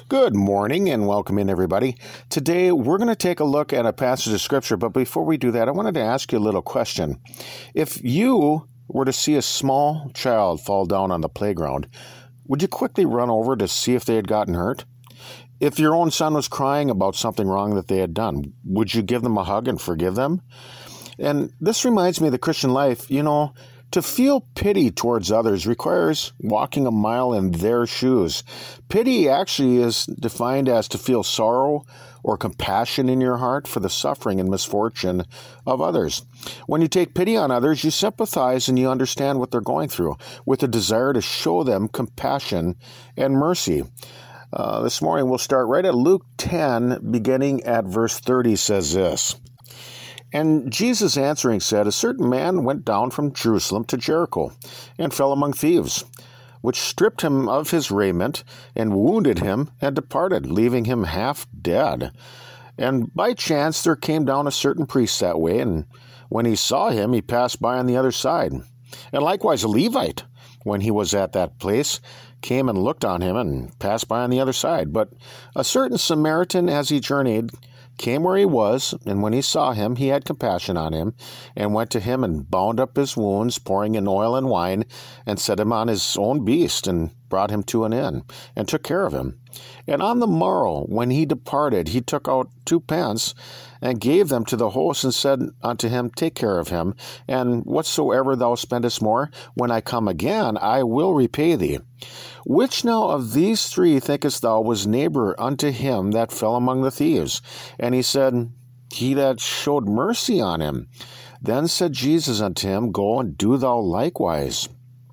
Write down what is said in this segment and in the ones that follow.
Good morning and welcome in, everybody. Today we're going to take a look at a passage of Scripture, but before we do that, I wanted to ask you a little question. If you were to see a small child fall down on the playground, would you quickly run over to see if they had gotten hurt? If your own son was crying about something wrong that they had done, would you give them a hug and forgive them? And this reminds me of the Christian life. To feel pity towards others requires walking a mile in their shoes. Pity actually is defined as to feel sorrow or compassion in your heart for the suffering and misfortune of others. When you take pity on others, you sympathize and you understand what they're going through with a desire to show them compassion and mercy. This morning we'll start right at Luke 10, beginning at verse 30, says this. And Jesus answering said, A certain man went down from Jerusalem to Jericho, and fell among thieves, which stripped him of his raiment, and wounded him, and departed, leaving him half dead. And by chance there came down a certain priest that way, and when he saw him, he passed by on the other side. And likewise a Levite, when he was at that place, came and looked on him, and passed by on the other side. But a certain Samaritan, as he journeyed, came where he was, and when he saw him, he had compassion on him, and went to him and bound up his wounds, pouring in oil and wine, and set him on his own beast, and brought him to an inn, and took care of him. And on the morrow, when he departed, he took out 2 pence, and gave them to the host, and said unto him, Take care of him, and whatsoever thou spendest more, when I come again, I will repay thee. Which now of these 3 thinkest thou was neighbor unto him that fell among the thieves? And he said, He that showed mercy on him. Then said Jesus unto him, Go and do thou likewise.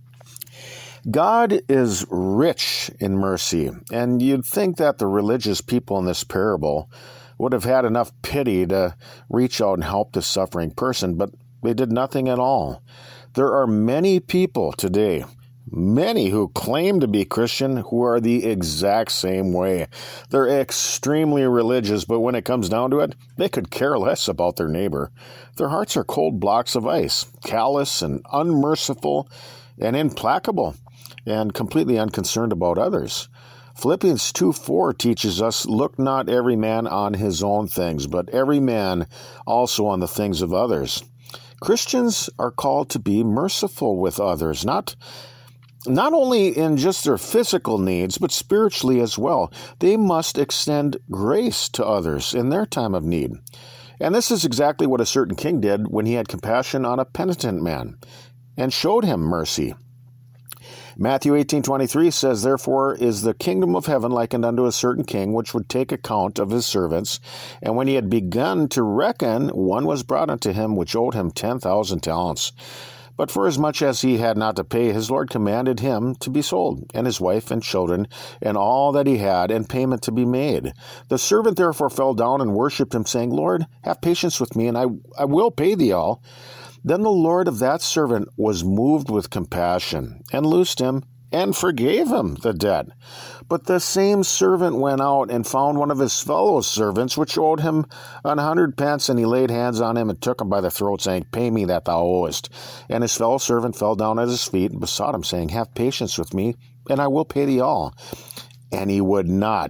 God is rich in mercy, and you'd think that the religious people in this parable would have had enough pity to reach out and help the suffering person, but they did nothing at all. There are many people today, many who claim to be Christian, who are the exact same way. They're extremely religious, but when it comes down to it, they could care less about their neighbor. Their hearts are cold blocks of ice, callous and unmerciful and implacable, and completely unconcerned about others. Philippians 2:4 teaches us, Look not every man on his own things, but every man also on the things of others. Christians are called to be merciful with others, not only in just their physical needs, but spiritually as well. They must extend grace to others in their time of need. And this is exactly what a certain king did when he had compassion on a penitent man and showed him mercy. Matthew 18:23 says, Therefore is the kingdom of heaven likened unto a certain king, which would take account of his servants. And when he had begun to reckon, one was brought unto him, which owed him 10,000 talents. But for as much as he had not to pay, his Lord commanded him to be sold, and his wife and children, and all that he had, and payment to be made. The servant therefore fell down and worshipped him, saying, Lord, have patience with me, and I will pay thee all. Then the Lord of that servant was moved with compassion, and loosed him, and forgave him the debt. But the same servant went out and found one of his fellow servants, which owed him 100 pence, and he laid hands on him and took him by the throat, saying, Pay me that thou owest. And his fellow servant fell down at his feet and besought him, saying, Have patience with me, and I will pay thee all. And he would not,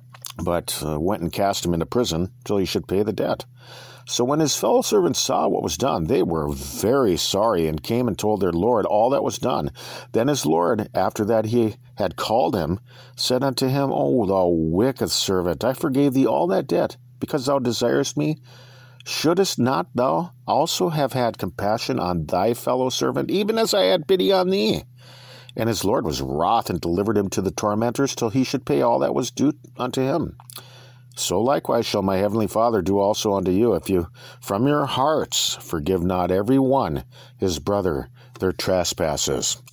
but went and cast him into prison till he should pay the debt. So when his fellow servants saw what was done, they were very sorry, and came and told their Lord all that was done. Then his Lord, after that he had called him, said unto him, O thou wicked servant, I forgave thee all that debt, because thou desirest me. Shouldest not thou also have had compassion on thy fellow servant, even as I had pity on thee? And his Lord was wroth, and delivered him to the tormentors, till he should pay all that was due unto him. So likewise shall my heavenly Father do also unto you, if you from your hearts forgive not every one his brother their trespasses.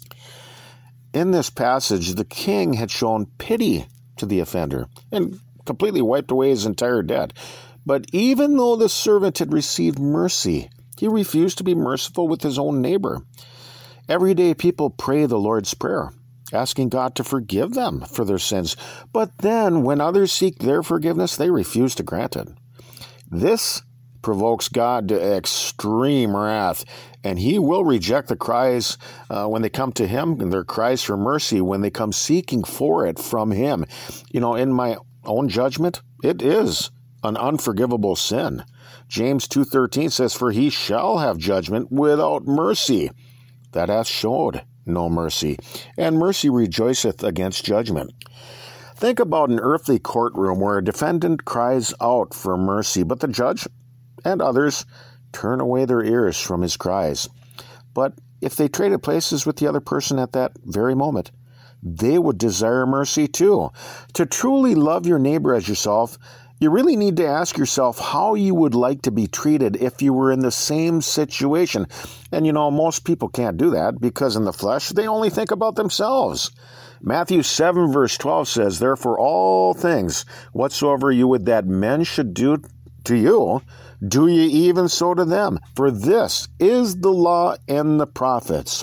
In this passage, the king had shown pity to the offender and completely wiped away his entire debt. But even though the servant had received mercy, he refused to be merciful with his own neighbor. Every day people pray the Lord's Prayer, asking God to forgive them for their sins. But then, when others seek their forgiveness, they refuse to grant it. This provokes God to extreme wrath, and he will reject the cries when they come to him, and their cries for mercy when they come seeking for it from him. In my own judgment, it is an unforgivable sin. James 2:13 says, "For he shall have judgment without mercy, that hath showed no mercy, and mercy rejoiceth against judgment." Think about an earthly courtroom where a defendant cries out for mercy, but the judge and others turn away their ears from his cries. But if they traded places with the other person at that very moment, they would desire mercy too. To truly love your neighbor as yourself, you really need to ask yourself how you would like to be treated if you were in the same situation. And most people can't do that because in the flesh, they only think about themselves. Matthew 7 verse 12 says, "Therefore all things whatsoever you would that men should do to you, do ye even so to them. For this is the law and the prophets."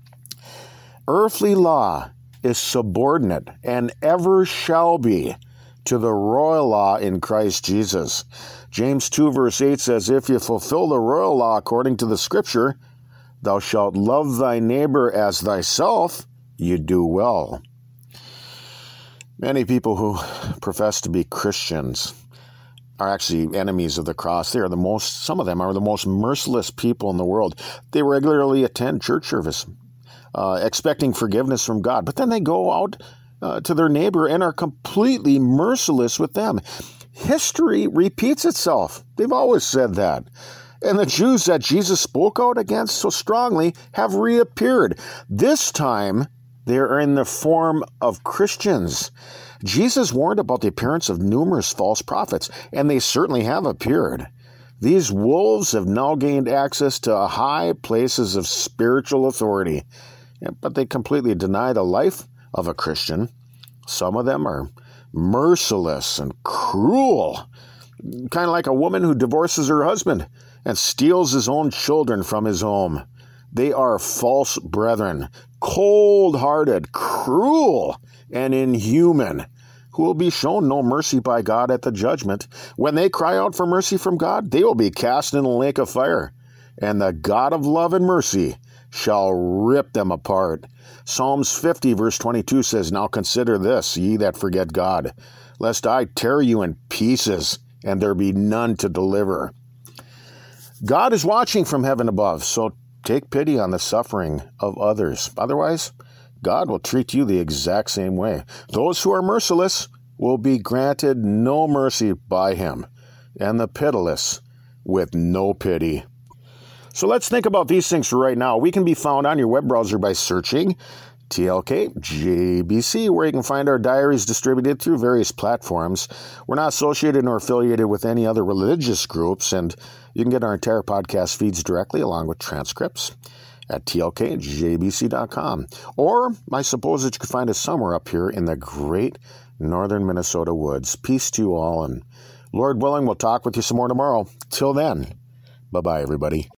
Earthly law is subordinate and ever shall be to the royal law in Christ Jesus. James 2 verse 8 says, "If you fulfill the royal law according to the scripture, thou shalt love thy neighbor as thyself, you do well." Many people who profess to be Christians are actually enemies of the cross. Some of them are the most merciless people in the world. They regularly attend church service, expecting forgiveness from God, but then they go out to their neighbor and are completely merciless with them. History repeats itself. They've always said that. And the Jews that Jesus spoke out against so strongly have reappeared. This time, they are in the form of Christians. Jesus warned about the appearance of numerous false prophets, and they certainly have appeared. These wolves have now gained access to high places of spiritual authority, but they completely deny the life of a Christian. Some of them are merciless and cruel, kind of like a woman who divorces her husband and steals his own children from his home. They are false brethren, cold-hearted, cruel, and inhuman, who will be shown no mercy by God at the judgment. When they cry out for mercy from God, they will be cast in a lake of fire, and the God of love and mercy shall rip them apart. Psalms 50 verse 22 says, "Now consider this, ye that forget God, lest I tear you in pieces, and there be none to deliver." God is watching from heaven above, so take pity on the suffering of others. Otherwise, God will treat you the exact same way. Those who are merciless will be granted no mercy by him, and the pitiless with no pity. So let's think about these things for right now. We can be found on your web browser by searching TLK JBC, where you can find our diaries distributed through various platforms. We're not associated nor affiliated with any other religious groups, and you can get our entire podcast feeds directly along with transcripts at tlkjbc.com. Or I suppose that you could find us somewhere up here in the great northern Minnesota woods. Peace to you all, and Lord willing, we'll talk with you some more tomorrow. Till then, bye-bye, everybody.